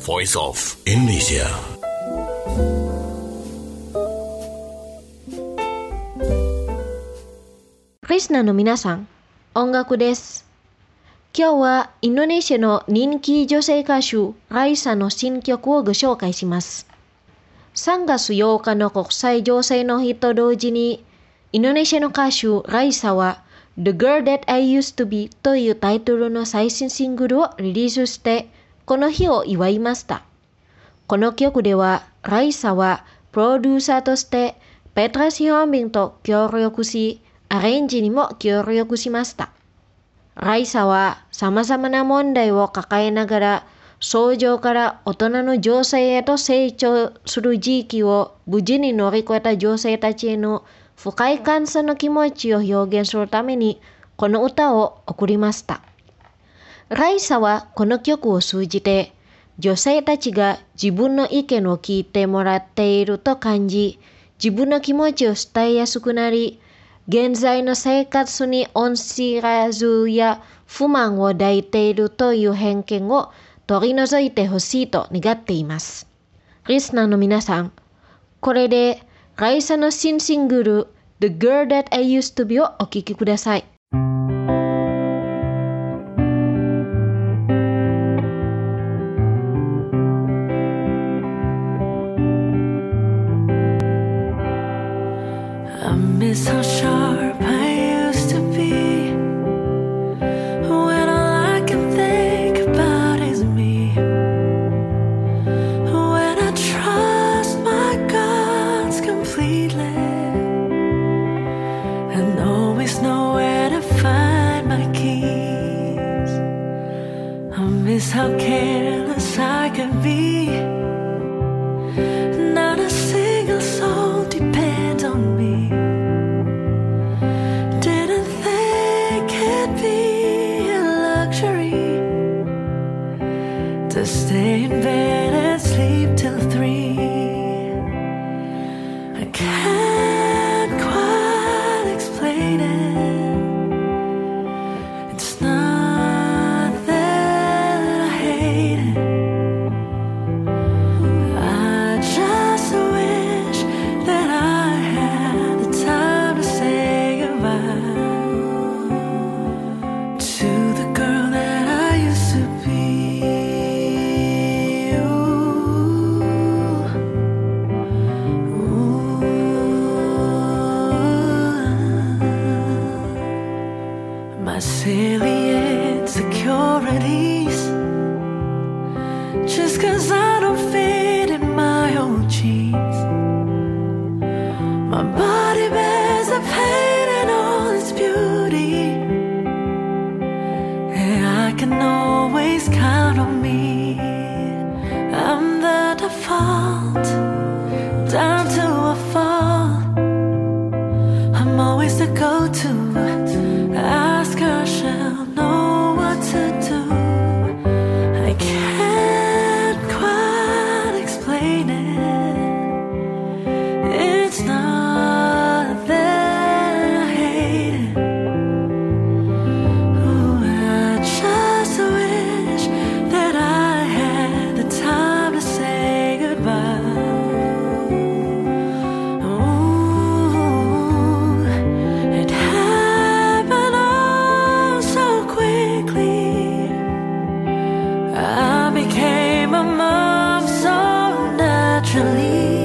Voice of Indonesia. Krishna の皆さん、音楽です。今日はインドネシアの人気女性歌手ライサの新曲をご紹介します。3月8日の国際女性の日と同時に、インドネシアの歌手ライサは The Girl That I Used to Be というタイトルの最新シングルをリリースして、この日を祝いました。この曲では、ライサはプロデューサーとしてペトラ・シホンビンと協力し、アレンジにも協力しました。ライサは様々な問題を抱えながら、少女から大人の女性へと成長する時期を無事に乗り越えた女性たちへの深い感謝の気持ちを表現するために、この歌を送りました。ライサはこの曲を通じて、女性たちが自分の意見を聞いてもらっていると感じ、自分の気持ちを伝えやすくなり、現在の生活に恩知らずや不満を抱いているという偏見を取り除いてほしいと願っています。リスナーの皆さん、これでライサの新シングル The Girl That I Used to Be をお聴きください。 I miss how sharp I used to be, when all I can think about is me, when I trust my guts completely and always know where to find my keys. I miss how careless I could be, not a single soul depends on me. To stay in bed and sleep till 3. I can't quite explain it. It's not that I hate it. I just wish that I had the time to say goodbye to the girl that I used to be. My silly insecurities, just 'cause I don't fit in my old jeans. My body bears the pain and all its beauty, and I can always count on me. I'm the default, down to a fault. I'm always the go-to. Ask her, she'll know what to do. I can't quite explain it. It's not that I hate it. Ooh, I just wish that I had the time to say goodbye. Ooh, it happened all so quickly. I became a mom so naturally.